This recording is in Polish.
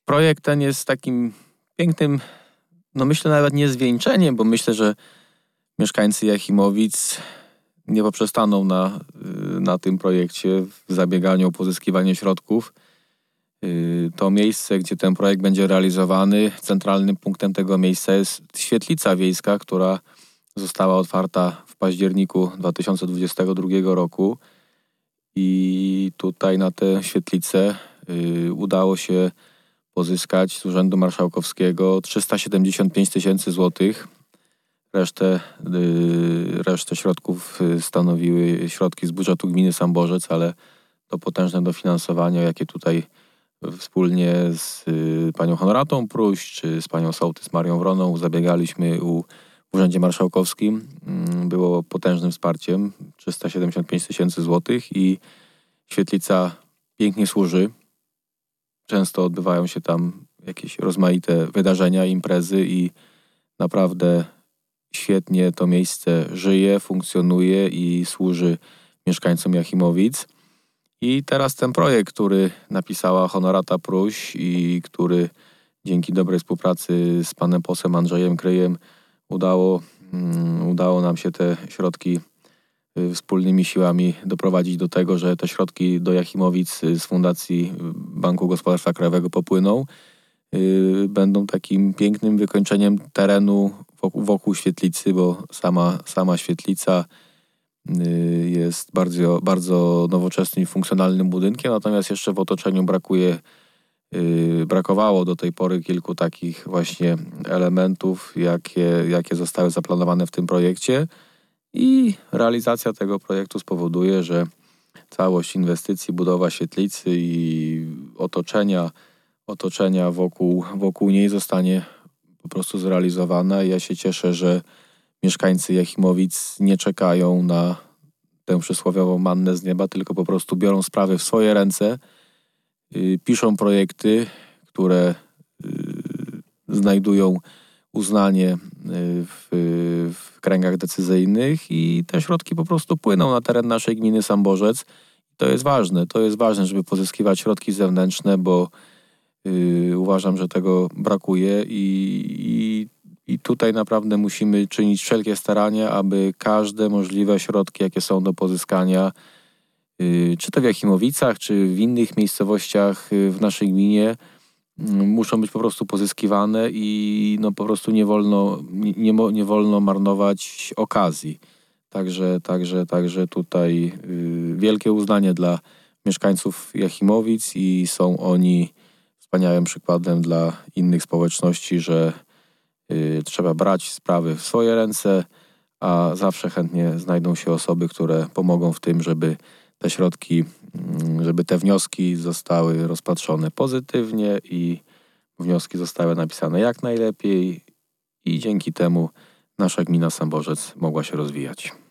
projekt ten jest takim pięknym, myślę nawet nie zwieńczeniem, bo myślę, że mieszkańcy Jachimowic nie poprzestaną na tym projekcie w zabieganiu o pozyskiwanie środków. To miejsce, gdzie ten projekt będzie realizowany, centralnym punktem tego miejsca jest świetlica wiejska, która została otwarta w październiku 2022 roku i tutaj na tę świetlicę udało się pozyskać z Urzędu Marszałkowskiego 375 000 złotych. Resztę środków stanowiły środki z budżetu gminy Samborzec, ale to potężne dofinansowanie, jakie tutaj wspólnie z panią Honoratą Pruś czy z panią sołtys Marią Wroną zabiegaliśmy w Urzędzie Marszałkowskim, było potężnym wsparciem, 375 000 złotych i świetlica pięknie służy. Często odbywają się tam jakieś rozmaite wydarzenia, imprezy i naprawdę świetnie to miejsce żyje, funkcjonuje i służy mieszkańcom Jachimowic. I teraz ten projekt, który napisała Honorata Pruś i który dzięki dobrej współpracy z panem posłem Andrzejem Kryjem udało nam się te środki wspólnymi siłami doprowadzić do tego, że te środki do Jachimowic z Fundacji Banku Gospodarstwa Krajowego popłyną. Będą takim pięknym wykończeniem terenu wokół świetlicy, bo sama świetlica jest bardzo, bardzo nowoczesnym i funkcjonalnym budynkiem, natomiast jeszcze w otoczeniu brakowało do tej pory kilku takich właśnie elementów, jakie zostały zaplanowane w tym projekcie i realizacja tego projektu spowoduje, że całość inwestycji, budowa świetlicy i otoczenia wokół niej zostanie po prostu zrealizowana. Ja się cieszę, że mieszkańcy Jachimowic nie czekają na tę przysłowiową mannę z nieba, tylko po prostu biorą sprawy w swoje ręce, piszą projekty, które znajdują uznanie w kręgach decyzyjnych i te środki po prostu płyną na teren naszej gminy Samborzec. To jest ważne, żeby pozyskiwać środki zewnętrzne, bo uważam, że tego brakuje i tutaj naprawdę musimy czynić wszelkie starania, aby każde możliwe środki, jakie są do pozyskania, czy to w Jachimowicach, czy w innych miejscowościach w naszej gminie, muszą być po prostu pozyskiwane i po prostu nie wolno marnować okazji. Także tutaj wielkie uznanie dla mieszkańców Jachimowic i są oni wspaniałym przykładem dla innych społeczności, że trzeba brać sprawy w swoje ręce, a zawsze chętnie znajdą się osoby, które pomogą w tym, żeby te środki, żeby te wnioski zostały rozpatrzone pozytywnie i wnioski zostały napisane jak najlepiej i dzięki temu nasza gmina Samborzec mogła się rozwijać.